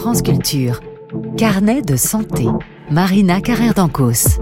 France Culture. Carnet de santé. Marina Carrère-Dancos.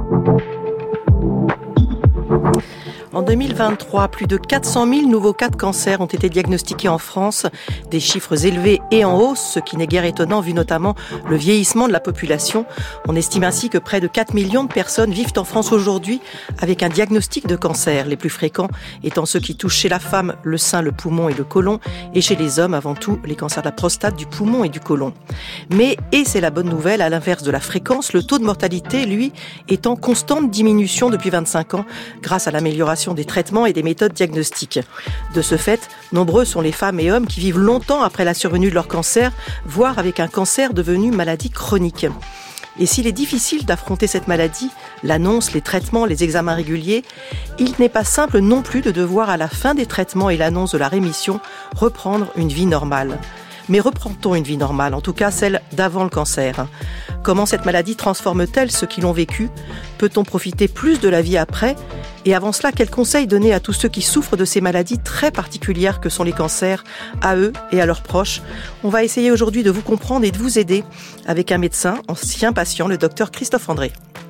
En 2023, plus de 400 000 nouveaux cas de cancer ont été diagnostiqués en France. Des chiffres élevés et en hausse, ce qui n'est guère étonnant vu notamment le vieillissement de la population. On estime ainsi que près de 4 millions de personnes vivent en France aujourd'hui avec un diagnostic de cancer. Les plus fréquents étant ceux qui touchent chez la femme le sein, le poumon et le côlon, et chez les hommes avant tout les cancers de la prostate, du poumon et du côlon. Mais, et c'est la bonne nouvelle, à l'inverse de la fréquence, le taux de mortalité, lui, est en constante diminution depuis 25 ans grâce à l'amélioration des traitements et des méthodes diagnostiques. De ce fait, nombreux sont les femmes et hommes qui vivent longtemps après la survenue de leur cancer, voire avec un cancer devenu maladie chronique. Et s'il est difficile d'affronter cette maladie, l'annonce, les traitements, les examens réguliers, il n'est pas simple non plus de devoir, à la fin des traitements et l'annonce de la rémission, reprendre une vie normale. Mais reprend-on une vie normale, en tout cas celle d'avant le cancer ? Comment cette maladie transforme-t-elle ceux qui l'ont vécue ? Peut-on profiter plus de la vie après ? Et avant cela, quels conseils donner à tous ceux qui souffrent de ces maladies très particulières que sont les cancers, à eux et à leurs proches ? On va essayer aujourd'hui de vous comprendre et de vous aider avec un médecin, ancien patient, le docteur Christophe André.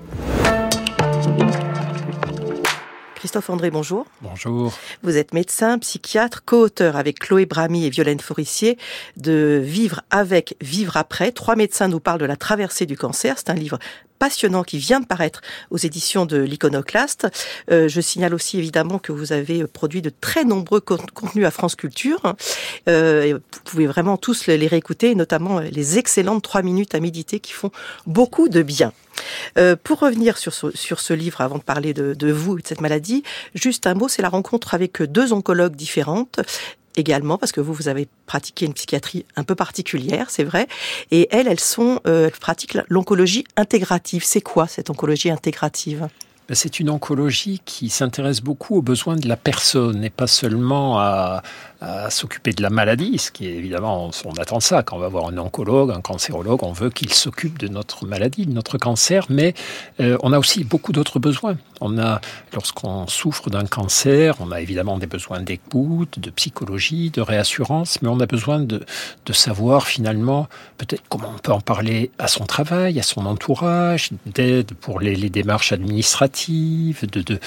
Christophe André, bonjour. Bonjour. Vous êtes médecin, psychiatre, co-auteur avec Chloé Bramy et Violaine Forissier de Vivre avec, Vivre après. 3 médecins nous parlent de la traversée du cancer. C'est un livre passionnant qui vient de paraître aux éditions de l'Iconoclaste. Je signale aussi évidemment que vous avez produit de très nombreux contenus à France Culture. Vous pouvez vraiment tous les réécouter, notamment les excellentes 3 minutes à méditer qui font beaucoup de bien. Pour revenir sur ce livre, avant de parler de vous et de cette maladie, juste un mot, c'est la rencontre avec 2 oncologues différentes, également, parce que vous avez pratiqué une psychiatrie un peu particulière, c'est vrai, et elles pratiquent l'oncologie intégrative. C'est quoi cette oncologie intégrative ? C'est une oncologie qui s'intéresse beaucoup aux besoins de la personne et pas seulement à s'occuper de la maladie, ce qui est évidemment, on attend ça. Quand on va voir un oncologue, un cancérologue, on veut qu'il s'occupe de notre maladie, de notre cancer, mais on a aussi beaucoup d'autres besoins. Lorsqu'on souffre d'un cancer, on a évidemment des besoins d'écoute, de psychologie, de réassurance, mais on a besoin de savoir finalement peut-être comment on peut en parler à son travail, à son entourage, d'aide pour les démarches administratives,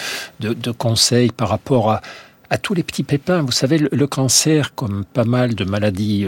de conseils par rapport à tous les petits pépins. Vous savez, le cancer, comme pas mal de maladies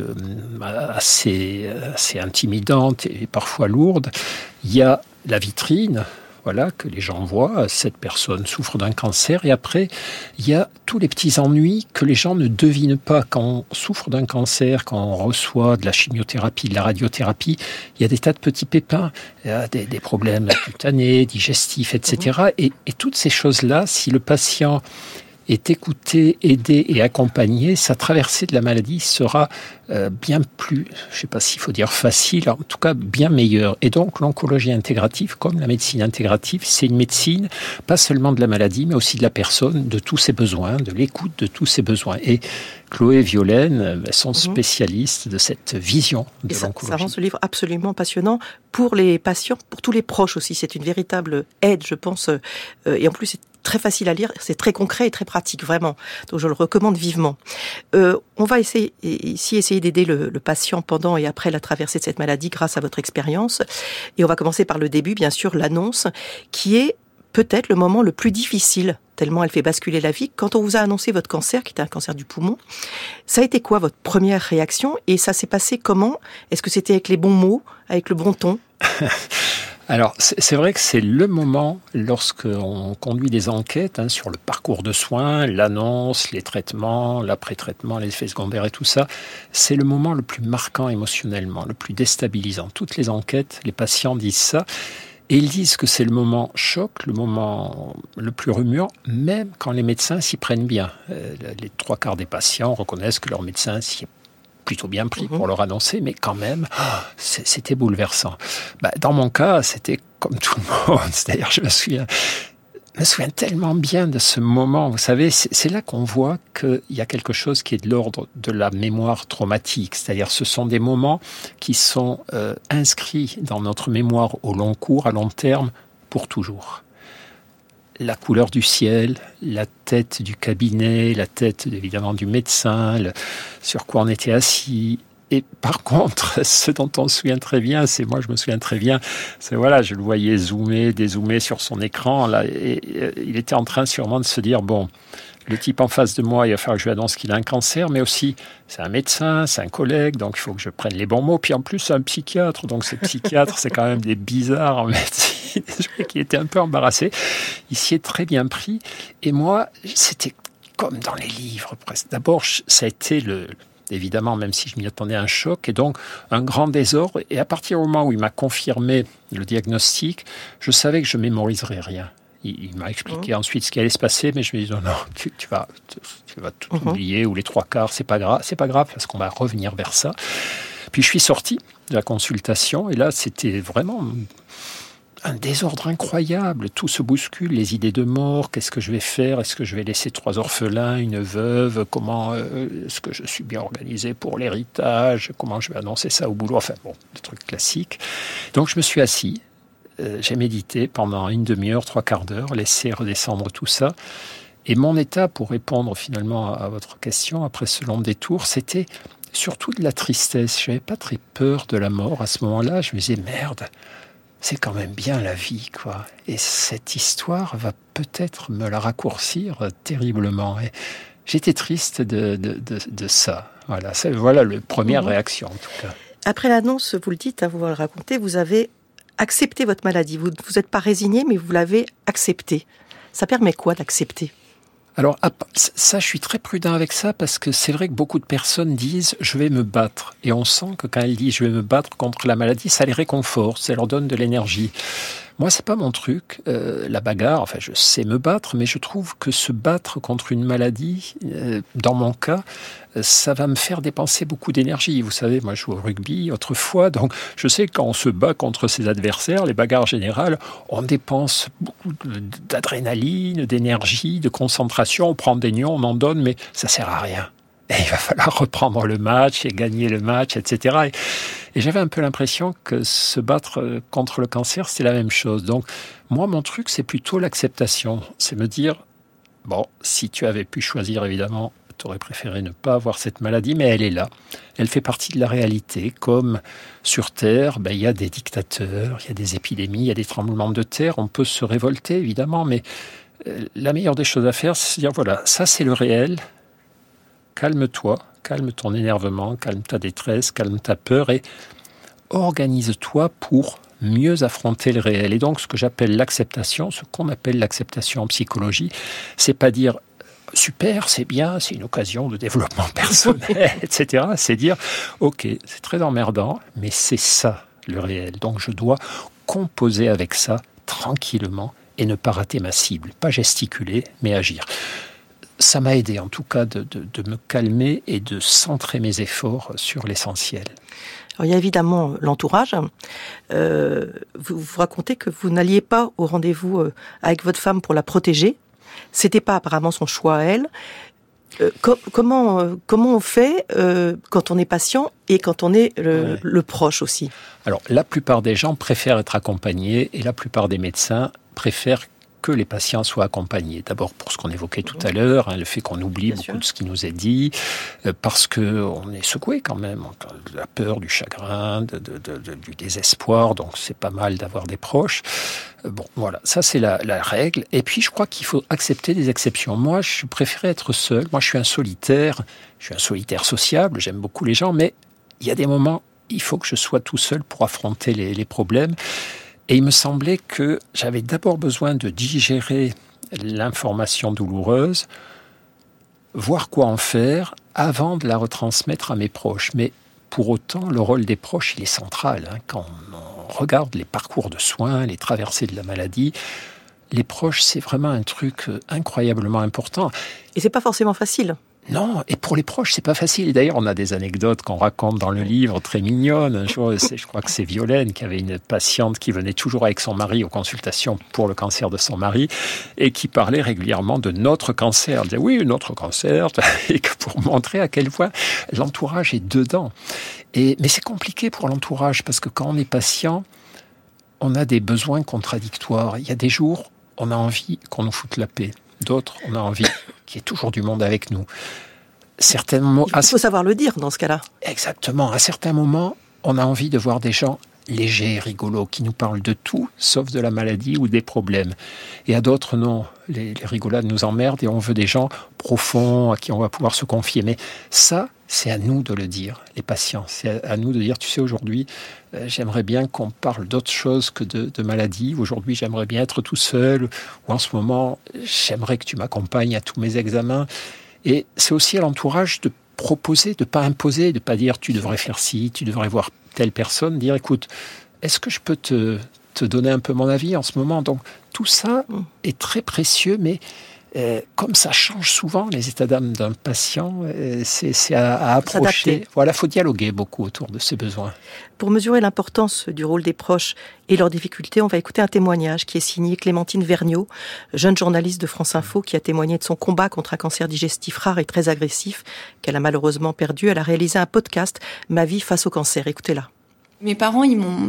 assez intimidantes et parfois lourdes, il y a la vitrine, voilà, que les gens voient, cette personne souffre d'un cancer, et après, il y a tous les petits ennuis que les gens ne devinent pas. Quand on souffre d'un cancer, quand on reçoit de la chimiothérapie, de la radiothérapie, il y a des tas de petits pépins, il y a des problèmes cutanés, digestifs, etc. Et toutes ces choses-là, si le patient est écouté, aidé et accompagné, sa traversée de la maladie sera bien plus, je ne sais pas s'il faut dire facile, en tout cas bien meilleure. Et donc l'oncologie intégrative, comme la médecine intégrative, c'est une médecine pas seulement de la maladie, mais aussi de la personne, de tous ses besoins, de l'écoute de tous ses besoins. Et Chloé et Violaine sont spécialistes de cette vision de l'oncologie. Ça rend ce livre absolument passionnant pour les patients, pour tous les proches aussi. C'est une véritable aide, je pense. Et en plus, c'est très facile à lire, c'est très concret et très pratique, vraiment. Donc je le recommande vivement. On va essayer d'aider le patient pendant et après la traversée de cette maladie grâce à votre expérience. Et on va commencer par le début, bien sûr, l'annonce, qui est peut-être le moment le plus difficile, tellement elle fait basculer la vie. Quand on vous a annoncé votre cancer, qui était un cancer du poumon, ça a été quoi votre première réaction ? Et ça s'est passé comment ? Est-ce que c'était avec les bons mots, avec le bon ton ? Alors, c'est vrai que c'est le moment, lorsqu'on conduit des enquêtes sur le parcours de soins, l'annonce, les traitements, l'après-traitement, les effets secondaires et tout ça, c'est le moment le plus marquant émotionnellement, le plus déstabilisant. Toutes les enquêtes, les patients disent ça, et ils disent que c'est le moment choc, le moment le plus remuant, même quand les médecins s'y prennent bien. Les 3/4 des patients reconnaissent que leur médecin s'y est plutôt bien pris pour leur annoncer, mais quand même, c'était bouleversant. Dans mon cas, c'était comme tout le monde. C'est-à-dire, je me souviens tellement bien de ce moment. Vous savez, c'est là qu'on voit qu'il y a quelque chose qui est de l'ordre de la mémoire traumatique. C'est-à-dire, ce sont des moments qui sont inscrits dans notre mémoire au long cours, à long terme, pour toujours. La couleur du ciel, la tête du cabinet, la tête évidemment du médecin, sur quoi on était assis, Et par contre, ce dont on se souvient très bien, je me souviens très bien, je le voyais zoomer, dézoomer sur son écran, là, et il était en train sûrement de se dire, bon, le type en face de moi, il va falloir que je lui annonce qu'il a un cancer, mais aussi, c'est un médecin, c'est un collègue, donc il faut que je prenne les bons mots. Puis en plus, c'est un psychiatre, donc ces psychiatres, c'est quand même des bizarres en médecine. Je crois qu'il était un peu embarrassé. Il s'y est très bien pris. Et moi, c'était comme dans les livres, presque. D'abord, ça a été évidemment, même si je m'y attendais, un choc, et donc un grand désordre. Et à partir du moment où il m'a confirmé le diagnostic, je savais que je mémoriserais rien. Il m'a expliqué ensuite ce qui allait se passer, mais je me dis non, tu vas tout oublier, ou les trois quarts, c'est pas grave, parce qu'on va revenir vers ça. Puis je suis sorti de la consultation, et là, c'était vraiment un désordre incroyable. Tout se bouscule, les idées de mort, qu'est-ce que je vais faire? Est-ce que je vais laisser 3 orphelins, une veuve? Comment est-ce que je suis bien organisé pour l'héritage? Comment je vais annoncer ça au boulot? Enfin bon, des trucs classiques. Donc je me suis assis, j'ai médité pendant une demi-heure, 3/4 d'heure, laissé redescendre tout ça. Et mon état, pour répondre finalement à votre question, après ce long détour, c'était surtout de la tristesse. Je n'avais pas très peur de la mort à ce moment-là. Je me disais, merde, c'est quand même bien la vie, quoi. Et cette histoire va peut-être me la raccourcir terriblement. Et j'étais triste de ça. Voilà la première réaction, en tout cas. Après l'annonce, vous le dites, vous le racontez, vous avez accepté votre maladie. Vous n'êtes pas résigné, mais vous l'avez acceptée. Ça permet quoi d'accepter ? Alors, ça, je suis très prudent avec ça parce que c'est vrai que beaucoup de personnes disent « je vais me battre ». Et on sent que quand elles disent « je vais me battre contre la maladie », ça les réconforte, ça leur donne de l'énergie. Moi, c'est pas mon truc, la bagarre. Enfin, je sais me battre, mais je trouve que se battre contre une maladie, dans mon cas, ça va me faire dépenser beaucoup d'énergie. Vous savez, moi, je joue au rugby autrefois, donc je sais que quand on se bat contre ses adversaires, les bagarres générales, on dépense beaucoup d'adrénaline, d'énergie, de concentration, on prend des nions, on en donne, mais ça sert à rien. Et il va falloir reprendre le match et gagner le match, etc. Et j'avais un peu l'impression que se battre contre le cancer, c'est la même chose. Donc, moi, mon truc, c'est plutôt l'acceptation. C'est me dire, bon, si tu avais pu choisir, évidemment, tu aurais préféré ne pas avoir cette maladie, mais elle est là. Elle fait partie de la réalité. Comme sur Terre, il y a des dictateurs, il y a des épidémies, il y a des tremblements de terre. On peut se révolter, évidemment, mais la meilleure des choses à faire, c'est de dire, voilà, ça, c'est le réel. Calme-toi, calme ton énervement, calme ta détresse, calme ta peur et organise-toi pour mieux affronter le réel. Et donc, ce que j'appelle l'acceptation, ce qu'on appelle l'acceptation en psychologie, c'est pas dire « super, c'est bien, c'est une occasion de développement personnel, etc. » C'est dire « ok, c'est très emmerdant, mais c'est ça le réel. Donc, je dois composer avec ça tranquillement et ne pas rater ma cible. Pas gesticuler, mais agir. » Ça m'a aidé en tout cas de me calmer et de centrer mes efforts sur l'essentiel. Alors, il y a évidemment l'entourage. Vous racontez que vous n'alliez pas au rendez-vous avec votre femme pour la protéger. C'était pas apparemment son choix à elle. Comment on fait quand on est patient et quand on est le proche aussi ? Alors, la plupart des gens préfèrent être accompagnés et la plupart des médecins préfèrent que les patients soient accompagnés. D'abord pour ce qu'on évoquait tout à l'heure, le fait qu'on oublie beaucoup de ce qui nous est dit, parce qu'on est secoué quand même, de la peur, du chagrin, du désespoir, donc c'est pas mal d'avoir des proches. Bon, voilà, ça c'est la règle. Et puis je crois qu'il faut accepter des exceptions. Moi, je préférais être seul. Moi, je suis un solitaire sociable, j'aime beaucoup les gens, mais il y a des moments, il faut que je sois tout seul pour affronter les problèmes. Et il me semblait que j'avais d'abord besoin de digérer l'information douloureuse, voir quoi en faire, avant de la retransmettre à mes proches. Mais pour autant, le rôle des proches, il est central. Quand on regarde les parcours de soins, les traversées de la maladie, les proches, c'est vraiment un truc incroyablement important. Et c'est pas forcément facile. Non, et pour les proches, c'est pas facile. Et d'ailleurs, on a des anecdotes qu'on raconte dans le livre, très mignonnes. Un jour, je crois que c'est Violaine qui avait une patiente qui venait toujours avec son mari aux consultations pour le cancer de son mari et qui parlait régulièrement de notre cancer. Elle disait, oui, notre cancer, et que pour montrer à quel point l'entourage est dedans. Mais c'est compliqué pour l'entourage parce que quand on est patient, on a des besoins contradictoires. Il y a des jours, on a envie qu'on nous foute la paix. D'autres, on a envie qu'il y ait toujours du monde avec nous. certainement... Il faut savoir le dire dans ce cas-là. Exactement. À certains moments, on a envie de voir des gens légers, rigolos, qui nous parlent de tout, sauf de la maladie ou des problèmes. Et à d'autres, non. Les rigolades nous emmerdent et on veut des gens profonds à qui on va pouvoir se confier. Mais ça, c'est à nous de le dire, les patients. C'est à nous de dire, tu sais, aujourd'hui, j'aimerais bien qu'on parle d'autre chose que de maladie. Aujourd'hui, j'aimerais bien être tout seul. Ou en ce moment, j'aimerais que tu m'accompagnes à tous mes examens. Et c'est aussi à l'entourage de proposer, de ne pas imposer, de ne pas dire tu devrais faire ci, tu devrais voir telle personne, dire écoute, est-ce que je peux te donner un peu mon avis en ce moment? Donc tout ça est très précieux, mais comme ça change souvent les états d'âme d'un patient, c'est à approcher. S'adapter. Voilà, il faut dialoguer beaucoup autour de ses besoins. Pour mesurer l'importance du rôle des proches et leurs difficultés, on va écouter un témoignage qui est signé Clémentine Vergniaud, jeune journaliste de France Info qui a témoigné de son combat contre un cancer digestif rare et très agressif qu'elle a malheureusement perdu. Elle a réalisé un podcast, Ma vie face au cancer. Écoutez-la. Mes parents,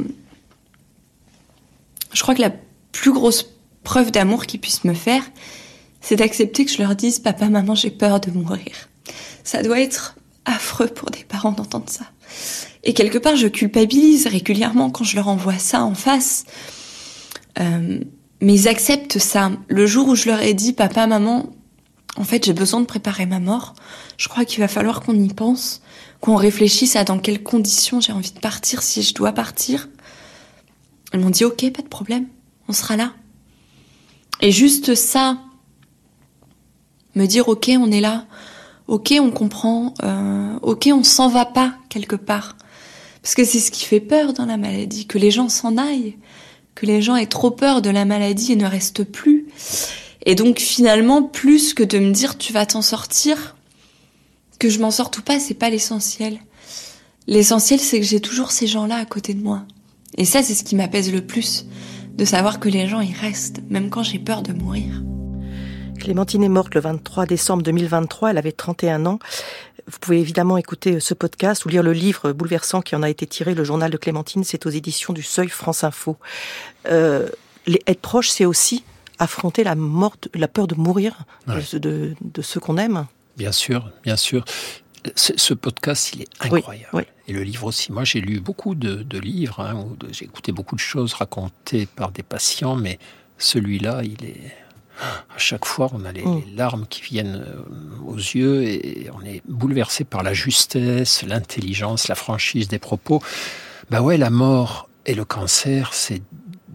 je crois que la plus grosse preuve d'amour qu'ils puissent me faire, c'est d'accepter que je leur dise « Papa, maman, j'ai peur de mourir ». Ça doit être affreux pour des parents d'entendre ça. Et quelque part, je culpabilise régulièrement quand je leur envoie ça en face. Mais ils acceptent ça. Le jour où je leur ai dit « Papa, maman, en fait, j'ai besoin de préparer ma mort. Je crois qu'il va falloir qu'on y pense, qu'on réfléchisse à dans quelles conditions j'ai envie de partir, si je dois partir. » Ils m'ont dit « Ok, pas de problème, on sera là. » Et juste ça, me dire « Ok, on est là. Ok, on comprend. Ok, on s'en va pas quelque part. » Parce que c'est ce qui fait peur dans la maladie, que les gens s'en aillent, que les gens aient trop peur de la maladie et ne restent plus. Et donc finalement, plus que de me dire « Tu vas t'en sortir », que je m'en sorte ou pas, c'est pas l'essentiel. L'essentiel, c'est que j'ai toujours ces gens-là à côté de moi. Et ça, c'est ce qui m'apaise le plus, de savoir que les gens y restent, même quand j'ai peur de mourir. Clémentine est morte le 23 décembre 2023, elle avait 31 ans. Vous pouvez évidemment écouter ce podcast ou lire le livre bouleversant qui en a été tiré, Le journal de Clémentine, c'est aux éditions du Seuil France Info. Être proche, c'est aussi affronter la mort, la peur de mourir de ceux qu'on aime. Bien sûr, bien sûr. Ce podcast, il est incroyable. Oui. Et le livre aussi. Moi, j'ai lu beaucoup de livres, j'ai écouté beaucoup de choses racontées par des patients, mais celui-là, il est... À chaque fois, on a les larmes qui viennent aux yeux et on est bouleversé par la justesse, l'intelligence, la franchise des propos. La mort et le cancer, c'est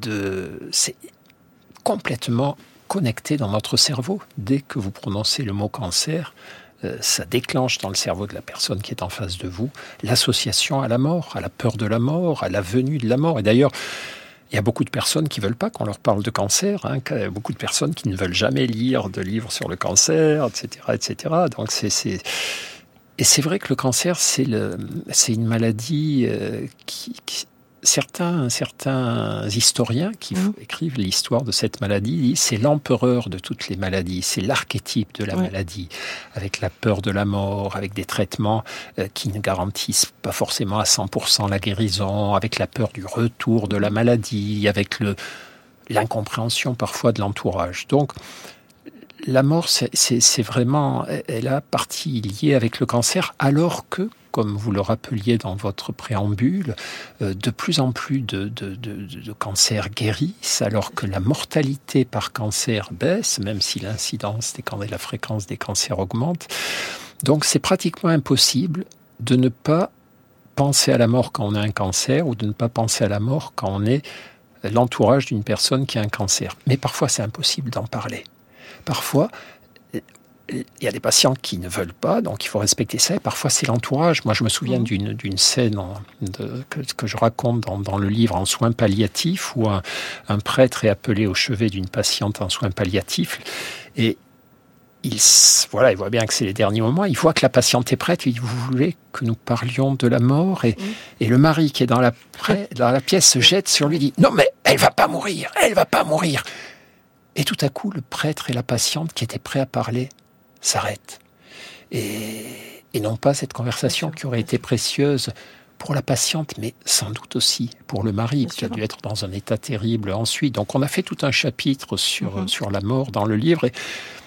complètement connecté dans notre cerveau. Dès que vous prononcez le mot cancer, ça déclenche dans le cerveau de la personne qui est en face de vous l'association à la mort, à la peur de la mort, à la venue de la mort. Et d'ailleurs, il y a beaucoup de personnes qui ne veulent pas qu'on leur parle de cancer, beaucoup de personnes qui ne veulent jamais lire de livres sur le cancer, etc., etc. Donc Et c'est vrai que le cancer, c'est une maladie certains historiens qui écrivent l'histoire de cette maladie disent c'est l'empereur de toutes les maladies, c'est l'archétype de la maladie, avec la peur de la mort, avec des traitements qui ne garantissent pas forcément à 100% la guérison, avec la peur du retour de la maladie, avec l'incompréhension parfois de l'entourage. Donc, la mort, c'est vraiment, elle a partie liée avec le cancer, alors que, comme vous le rappeliez dans votre préambule, de plus en plus de cancers guérissent, alors que la mortalité par cancer baisse, même si l'incidence et la fréquence des cancers augmente. Donc c'est pratiquement impossible de ne pas penser à la mort quand on a un cancer, ou de ne pas penser à la mort quand on est l'entourage d'une personne qui a un cancer. Mais parfois c'est impossible d'en parler. Parfois, il y a des patients qui ne veulent pas, donc il faut respecter ça. Et parfois, c'est l'entourage. Moi, je me souviens d'une scène que je raconte dans le livre en soins palliatifs, où un prêtre est appelé au chevet d'une patiente en soins palliatifs. Et il voit bien que c'est les derniers moments. Il voit que la patiente est prête. Il dit, vous voulez que nous parlions de la mort? Et le mari qui est dans la pièce se jette sur lui et dit, non, mais elle va pas mourir, elle va pas mourir. Et tout à coup, le prêtre et la patiente qui étaient prêts à parler s'arrêtent. Et non pas cette conversation qui aurait été précieuse pour la patiente, mais sans doute aussi pour le mari, qui a dû être dans un état terrible ensuite. Donc on a fait tout un chapitre sur la mort dans le livre.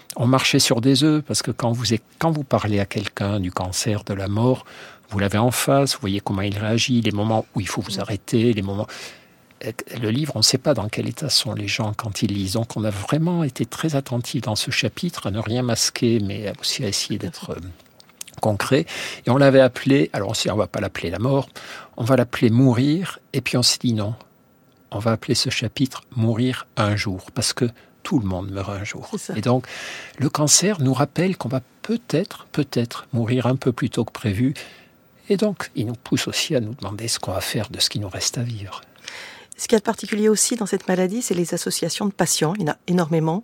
on marchait sur des œufs, parce que quand vous parlez à quelqu'un du cancer, de la mort, vous l'avez en face, vous voyez comment il réagit, les moments où il faut vous arrêter, les moments... Le livre, on ne sait pas dans quel état sont les gens quand ils lisent. Donc on a vraiment été très attentifs dans ce chapitre à ne rien masquer, mais aussi à essayer d'être concret. Et on l'avait appelé, alors on ne va pas l'appeler la mort, on va l'appeler mourir. Et puis on s'est dit non, on va appeler ce chapitre mourir un jour, parce que tout le monde meurt un jour. Et donc le cancer nous rappelle qu'on va peut-être mourir un peu plus tôt que prévu. Et donc il nous pousse aussi à nous demander ce qu'on va faire de ce qui nous reste à vivre. Ce qu'il y a de particulier aussi dans cette maladie, c'est les associations de patients. Il y en a énormément.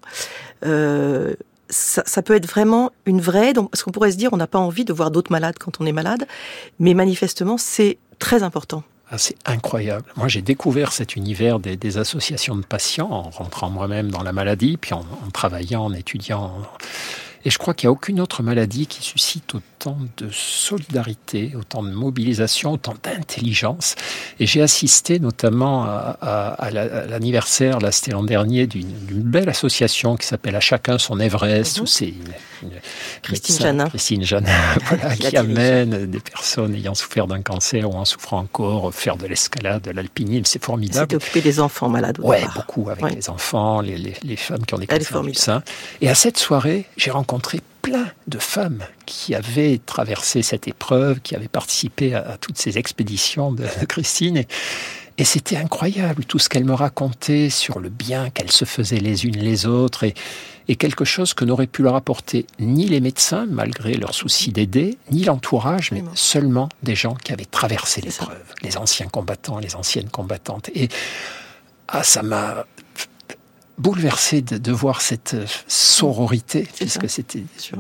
Ça peut être vraiment une vraie... Donc, parce qu'on pourrait se dire, on n'a pas envie de voir d'autres malades quand on est malade. Mais manifestement, c'est très important. Ah, c'est incroyable. Moi, j'ai découvert cet univers des associations de patients en rentrant moi-même dans la maladie, puis en travaillant, en étudiant... Et je crois qu'il n'y a aucune autre maladie qui suscite autant de solidarité, autant de mobilisation, autant d'intelligence. Et j'ai assisté notamment à l'anniversaire, là, c'était l'an dernier, d'une belle association qui s'appelle À chacun son Everest, où c'est Christine Janin, voilà, qui amène des personnes ayant souffert d'un cancer ou en souffrant encore, faire de l'escalade, de l'alpinisme, c'est formidable. C'est occupé des enfants malades. Oui, beaucoup, avec les enfants, les femmes qui ont des cancers du sein. Et à cette soirée, j'ai rencontré plein de femmes qui avaient traversé cette épreuve, qui avaient participé à toutes ces expéditions de Christine. Et c'était incroyable, tout ce qu'elles me racontaient sur le bien qu'elles se faisaient les unes les autres. Et quelque chose que n'auraient pu leur apporter ni les médecins, malgré leur souci d'aider, ni l'entourage, mais seulement des gens qui avaient traversé l'épreuve. Les anciens combattants, les anciennes combattantes. Et ça m'a bouleversé de voir cette sororité, puisque c'était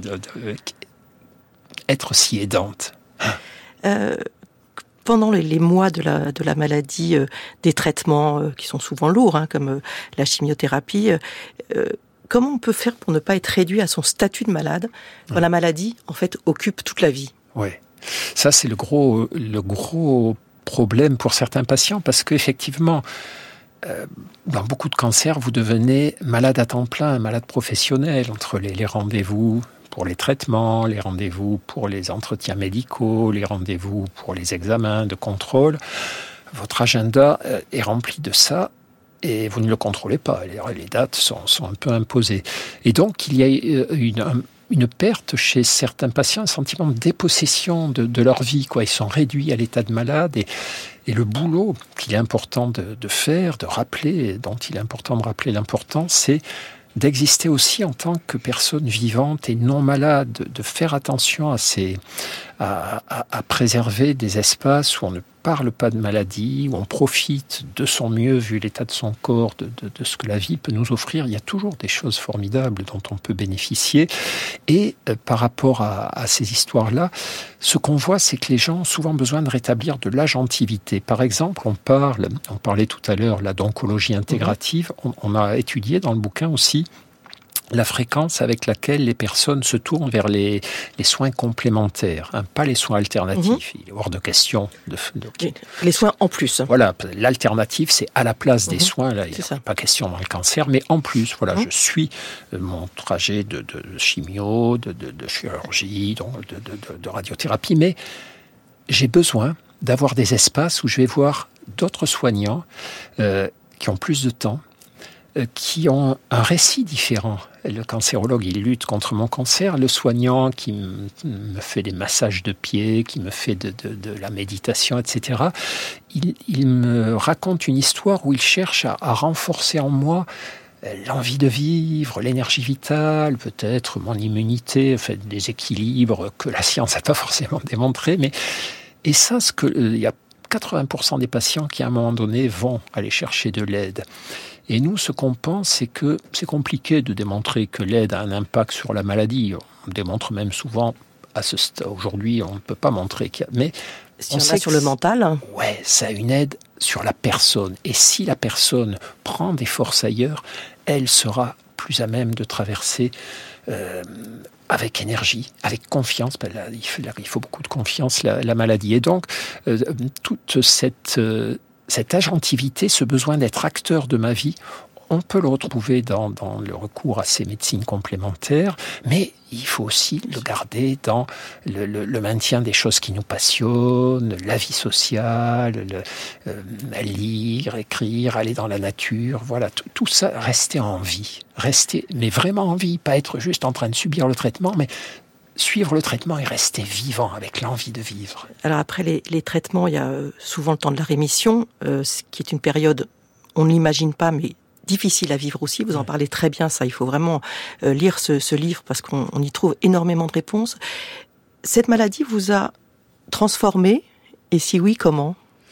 être si aidante. Pendant les mois de la maladie, des traitements qui sont souvent lourds, comme la chimiothérapie, comment on peut faire pour ne pas être réduit à son statut de malade quand la maladie, en fait, occupe toute la vie? Oui, ça c'est le gros problème pour certains patients, parce qu'effectivement, dans beaucoup de cancers, vous devenez malade à temps plein, malade professionnel, entre les rendez-vous pour les traitements, les rendez-vous pour les entretiens médicaux, les rendez-vous pour les examens de contrôle. Votre agenda est rempli de ça et vous ne le contrôlez pas. Les dates sont un peu imposées. Et donc, il y a une perte chez certains patients, un sentiment de dépossession de leur vie, quoi. Ils sont réduits à l'état de malade et le boulot qu'il est important de faire, de rappeler, dont il est important de rappeler l'importance, c'est d'exister aussi en tant que personne vivante et non malade, de faire attention à préserver des espaces où on ne parle pas de maladie, où on profite de son mieux vu l'état de son corps, de ce que la vie peut nous offrir. Il y a toujours des choses formidables dont on peut bénéficier. Et par rapport à ces histoires-là, ce qu'on voit, c'est que les gens ont souvent besoin de rétablir de l'agentivité. Par exemple, on parlait tout à l'heure là, d'oncologie intégrative. On a étudié dans le bouquin aussi la fréquence avec laquelle les personnes se tournent vers les soins complémentaires, pas les soins alternatifs. Il est hors de question les soins en plus. Voilà, l'alternative, c'est à la place des soins. Là, il n'y a pas question dans le cancer, mais en plus, voilà, je suis mon trajet de chimio, de chirurgie, de radiothérapie, mais j'ai besoin d'avoir des espaces où je vais voir d'autres soignants qui ont plus de temps, qui ont un récit différent. Le cancérologue, il lutte contre mon cancer. Le soignant qui me fait des massages de pieds, qui me fait de la méditation, etc., il me raconte une histoire où il cherche à renforcer en moi l'envie de vivre, l'énergie vitale, peut-être mon immunité, enfin, des équilibres que la science n'a pas forcément démontré. Et ça, il y a 80% des patients qui, à un moment donné, vont aller chercher de l'aide. Et nous, ce qu'on pense, c'est que c'est compliqué de démontrer que l'aide a un impact sur la maladie. On démontre même souvent, aujourd'hui, on ne peut pas montrer qu'il y a... Mais si on sait sur le mental. Ouais, ça a une aide sur la personne. Et si la personne prend des forces ailleurs, elle sera plus à même de traverser avec énergie, avec confiance. Il faut beaucoup de confiance, la maladie. Et donc, toute cette agentivité, ce besoin d'être acteur de ma vie, on peut le retrouver dans le recours à ces médecines complémentaires, mais il faut aussi le garder dans le maintien des choses qui nous passionnent, la vie sociale, lire, écrire, aller dans la nature, voilà, tout ça, rester en vie, mais vraiment en vie, pas être juste en train de subir le traitement, mais suivre le traitement et rester vivant avec l'envie de vivre. Alors après les traitements, il y a souvent le temps de la rémission, ce qui est une période, on ne l'imagine pas, mais difficile à vivre aussi. Vous en parlez très bien, ça. Il faut vraiment lire ce livre parce qu'on y trouve énormément de réponses. Cette maladie vous a transformé, et si oui, comment ?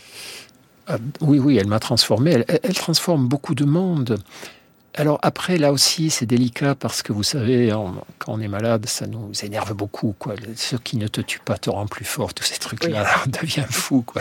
Oui, elle m'a transformé. Elle transforme beaucoup de monde. Alors après, là aussi, c'est délicat parce que vous savez, quand on est malade, ça nous énerve beaucoup, quoi. Ce qui ne te tue pas te rend plus fort. Tous ces trucs-là, on devient fou, quoi.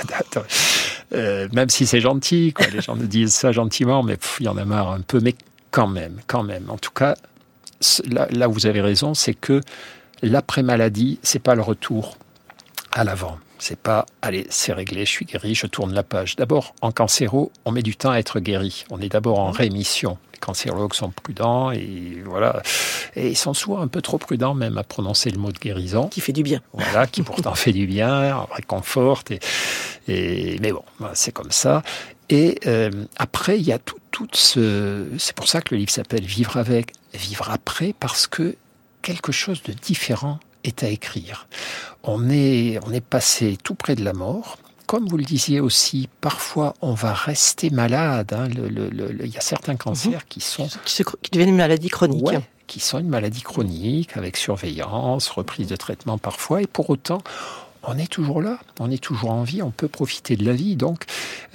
Même si c'est gentil, quoi. Les gens nous disent ça gentiment, mais il y en a marre un peu. Mais quand même. En tout cas, là où vous avez raison, c'est que l'après-maladie, c'est pas le retour à l'avant. C'est pas, allez, c'est réglé, je suis guéri, je tourne la page. D'abord, en cancéro, on met du temps à être guéri. On est d'abord en rémission. Les cancérologues sont prudents et voilà. Et ils sont souvent un peu trop prudents même à prononcer le mot de guérison. Qui fait du bien. Voilà, qui pourtant fait du bien, réconforte. Mais bon, c'est comme ça. Et après, il y a tout ce... C'est pour ça que le livre s'appelle « Vivre avec, vivre après » parce que quelque chose de différent est à écrire. On est passé tout près de la mort. Comme vous le disiez aussi, parfois on va rester malade. Il y a certains cancers qui deviennent une maladie chronique. Ouais, qui sont une maladie chronique, avec surveillance, reprise de traitement parfois, et pour autant, on est toujours là, on est toujours en vie, on peut profiter de la vie. Donc,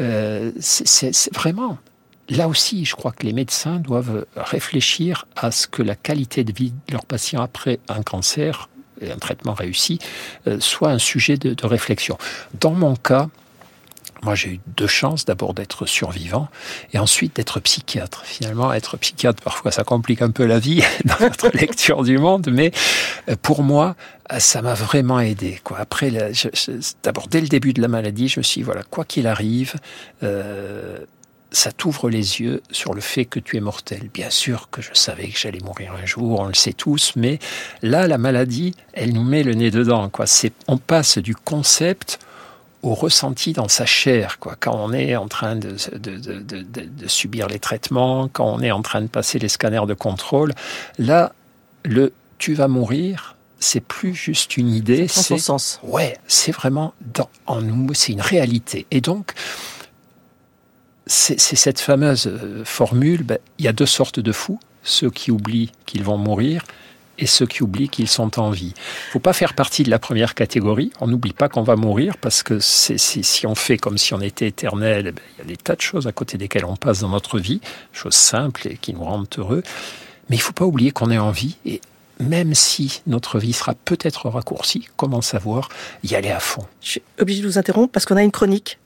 c'est vraiment... Là aussi, je crois que les médecins doivent réfléchir à ce que la qualité de vie de leurs patients après un cancer et un traitement réussi soit un sujet de réflexion. Dans mon cas, moi j'ai eu 2 chances, d'abord d'être survivant et ensuite d'être psychiatre. Finalement, être psychiatre, parfois ça complique un peu la vie dans notre lecture du monde, mais pour moi, ça m'a vraiment aidé, quoi. Après, d'abord, dès le début de la maladie, je me suis dit, voilà, quoi qu'il arrive, ça t'ouvre les yeux sur le fait que tu es mortel. Bien sûr que je savais que j'allais mourir un jour, on le sait tous, mais là, la maladie, elle nous met le nez dedans, quoi. On passe du concept au ressenti dans sa chair, quoi. Quand on est en train de subir les traitements, quand on est en train de passer les scanners de contrôle, là, tu vas mourir, c'est plus juste une idée. Ça prend son sens. Ouais, c'est vraiment en nous, c'est une réalité. Et donc, c'est cette fameuse formule, il y a 2 sortes de fous, ceux qui oublient qu'ils vont mourir et ceux qui oublient qu'ils sont en vie. Il ne faut pas faire partie de la première catégorie, on n'oublie pas qu'on va mourir parce que si on fait comme si on était éternel, il y a des tas de choses à côté desquelles on passe dans notre vie, choses simples et qui nous rendent heureux, mais il ne faut pas oublier qu'on est en vie et même si notre vie sera peut-être raccourcie, comment savoir y aller à fond? Je suis obligée de vous interrompre parce qu'on a une chronique,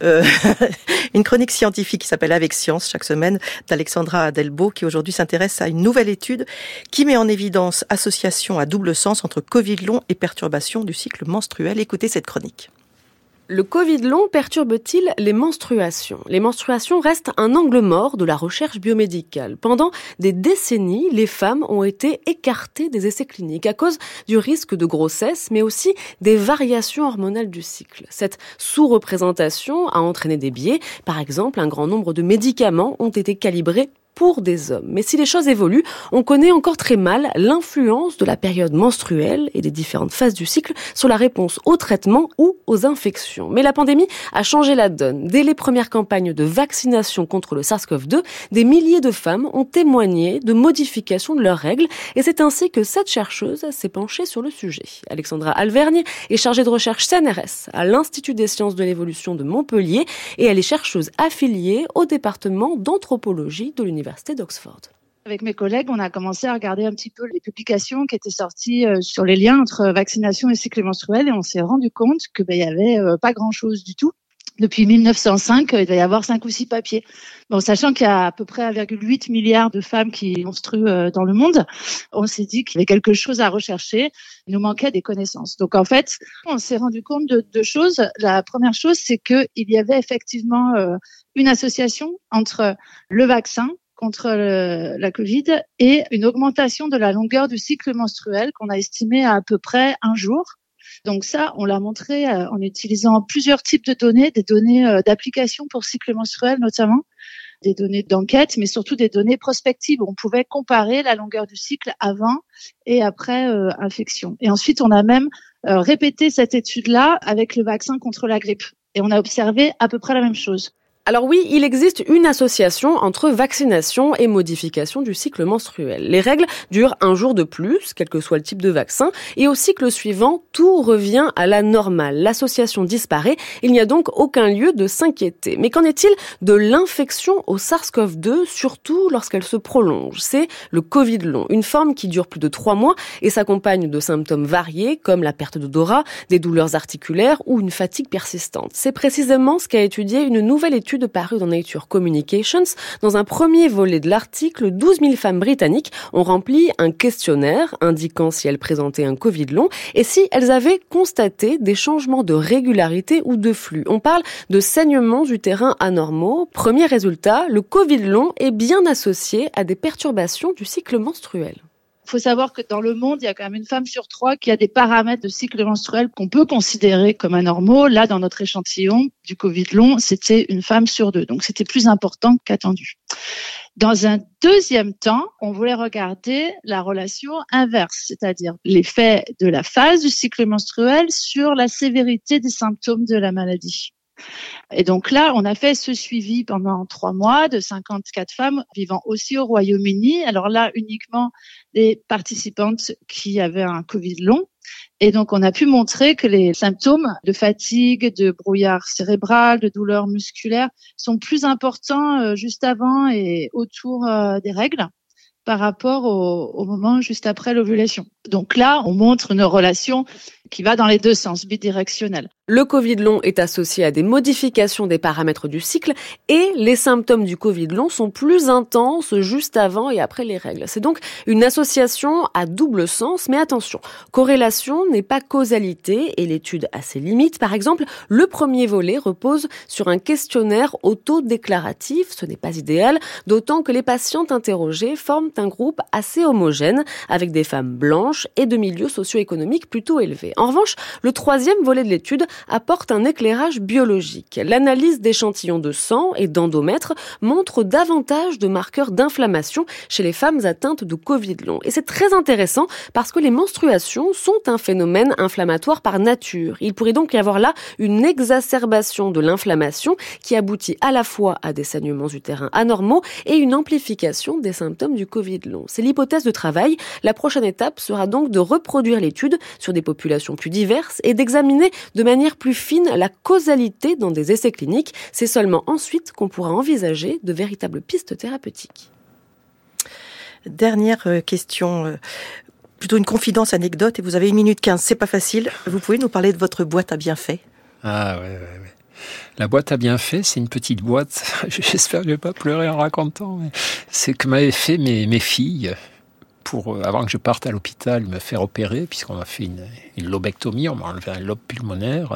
une chronique scientifique qui s'appelle Avec Science chaque semaine d'Alexandra Adelbo qui aujourd'hui s'intéresse à une nouvelle étude qui met en évidence association à double sens entre Covid long et perturbation du cycle menstruel. Écoutez cette chronique. Le Covid long perturbe-t-il les menstruations ? Les menstruations restent un angle mort de la recherche biomédicale. Pendant des décennies, les femmes ont été écartées des essais cliniques à cause du risque de grossesse, mais aussi des variations hormonales du cycle. Cette sous-représentation a entraîné des biais. Par exemple, un grand nombre de médicaments ont été calibrés pour des hommes. Mais si les choses évoluent, on connaît encore très mal l'influence de la période menstruelle et des différentes phases du cycle sur la réponse aux traitements ou aux infections. Mais la pandémie a changé la donne. Dès les premières campagnes de vaccination contre le SARS-CoV-2, des milliers de femmes ont témoigné de modifications de leurs règles et c'est ainsi que cette chercheuse s'est penchée sur le sujet. Alexandra Alvergne est chargée de recherche CNRS à l'Institut des sciences de l'évolution de Montpellier et elle est chercheuse affiliée au département d'anthropologie de l'Université d'Oxford. Avec mes collègues, on a commencé à regarder un petit peu les publications qui étaient sorties sur les liens entre vaccination et cycle menstruel et on s'est rendu compte que y avait pas grand-chose du tout. Depuis 1905, il va y avoir 5 ou 6 papiers. Bon, sachant qu'il y a à peu près 1,8 milliard de femmes qui menstruent dans le monde, on s'est dit qu'il y avait quelque chose à rechercher. Il nous manquait des connaissances. Donc en fait, on s'est rendu compte de 2 choses. La première chose, c'est qu'il y avait effectivement une association entre le vaccin contre la Covid et une augmentation de la longueur du cycle menstruel qu'on a estimé à peu près 1 jour. Donc ça, on l'a montré en utilisant plusieurs types de données, des données d'application pour cycle menstruel notamment, des données d'enquête, mais surtout des données prospectives. On pouvait comparer la longueur du cycle avant et après infection. Et ensuite, on a même répété cette étude-là avec le vaccin contre la grippe. Et on a observé à peu près la même chose. Alors oui, il existe une association entre vaccination et modification du cycle menstruel. Les règles durent 1 jour de plus, quel que soit le type de vaccin, et au cycle suivant, tout revient à la normale. L'association disparaît, il n'y a donc aucun lieu de s'inquiéter. Mais qu'en est-il de l'infection au SARS-CoV-2, surtout lorsqu'elle se prolonge? C'est le Covid long, une forme qui dure plus de 3 mois et s'accompagne de symptômes variés comme la perte d'odorat, des douleurs articulaires ou une fatigue persistante. C'est précisément ce qu'a étudié une nouvelle étude parue dans Nature Communications. Dans un premier volet de l'article, 12 000 femmes britanniques ont rempli un questionnaire indiquant si elles présentaient un Covid long et si elles avaient constaté des changements de régularité ou de flux. On parle de saignements utérin anormaux. Premier résultat, le Covid long est bien associé à des perturbations du cycle menstruel. Il faut savoir que dans le monde, il y a quand même 1 femme sur 3 qui a des paramètres de cycle menstruel qu'on peut considérer comme anormaux. Là, dans notre échantillon du Covid long, c'était 1 femme sur 2. Donc, c'était plus important qu'attendu. Dans un deuxième temps, on voulait regarder la relation inverse, c'est-à-dire l'effet de la phase du cycle menstruel sur la sévérité des symptômes de la maladie. Et donc là, on a fait ce suivi pendant 3 mois de 54 femmes vivant aussi au Royaume-Uni. Alors là, uniquement des participantes qui avaient un Covid long. Et donc, on a pu montrer que les symptômes de fatigue, de brouillard cérébral, de douleurs musculaires sont plus importants juste avant et autour des règles par rapport au moment juste après l'ovulation. Donc là, on montre une relation qui va dans les 2 sens, bidirectionnelle. Le Covid long est associé à des modifications des paramètres du cycle et les symptômes du Covid long sont plus intenses juste avant et après les règles. C'est donc une association à double sens, mais attention, corrélation n'est pas causalité et l'étude a ses limites. Par exemple, le premier volet repose sur un questionnaire autodéclaratif, ce n'est pas idéal, d'autant que les patientes interrogées forment un groupe assez homogène avec des femmes blanches et de milieux socio-économiques plutôt élevés. En revanche, le 3e volet de l'étude apporte un éclairage biologique. L'analyse d'échantillons de sang et d'endomètre montre davantage de marqueurs d'inflammation chez les femmes atteintes de Covid long. Et c'est très intéressant parce que les menstruations sont un phénomène inflammatoire par nature. Il pourrait donc y avoir là une exacerbation de l'inflammation qui aboutit à la fois à des saignements utérins anormaux et une amplification des symptômes du Covid long. C'est l'hypothèse de travail. La prochaine étape sera donc de reproduire l'étude sur des populations plus diverses et d'examiner de manière plus fine la causalité dans des essais cliniques. C'est seulement ensuite qu'on pourra envisager de véritables pistes thérapeutiques. Dernière question, plutôt une confidence anecdote, et vous avez 1 minute 15, c'est pas facile. Vous pouvez nous parler de votre boîte à bienfaits? Ah ouais. La boîte à bienfaits, c'est une petite boîte, j'espère que je vais pas pleurer en racontant, mais c'est que m'avaient fait mes filles pour, avant que je parte à l'hôpital, me faire opérer, puisqu'on m'a fait une lobectomie, on m'a enlevé un lobe pulmonaire.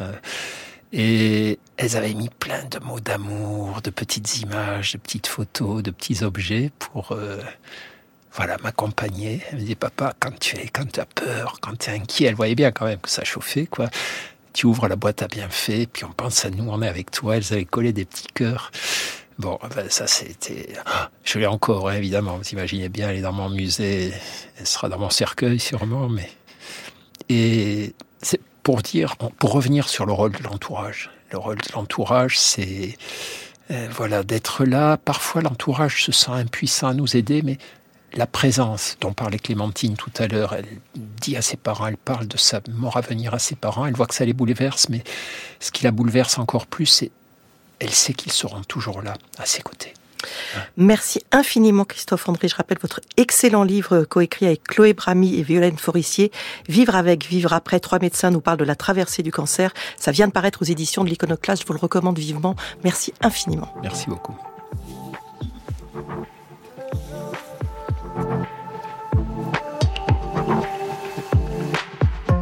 Et elles avaient mis plein de mots d'amour, de petites images, de petites photos, de petits objets pour m'accompagner. Elles me disaient, papa, quand tu as peur, quand tu es inquiet, elles voyaient bien quand même que ça chauffait, quoi. Tu ouvres la boîte à bienfaits, puis on pense à nous, on est avec toi. Elles avaient collé des petits cœurs. Bon, ça c'était... Je l'ai encore, évidemment. Vous imaginez bien, elle est dans mon musée, elle sera dans mon cercueil sûrement, mais... Et c'est pour revenir sur le rôle de l'entourage. Le rôle de l'entourage, c'est... d'être là. Parfois, l'entourage se sent impuissant à nous aider, mais la présence dont parlait Clémentine tout à l'heure, elle dit à ses parents, elle parle de sa mort à venir à ses parents, elle voit que ça les bouleverse, mais ce qui la bouleverse encore plus, c'est elle sait qu'ils seront toujours là, à ses côtés. Merci infiniment Christophe André. Je rappelle votre excellent livre coécrit avec Chloé Bramy et Violaine Forissier. Vivre avec, vivre après. 3 médecins nous parlent de la traversée du cancer. Ça vient de paraître aux éditions de l'Iconoclaste. Je vous le recommande vivement. Merci infiniment. Merci beaucoup.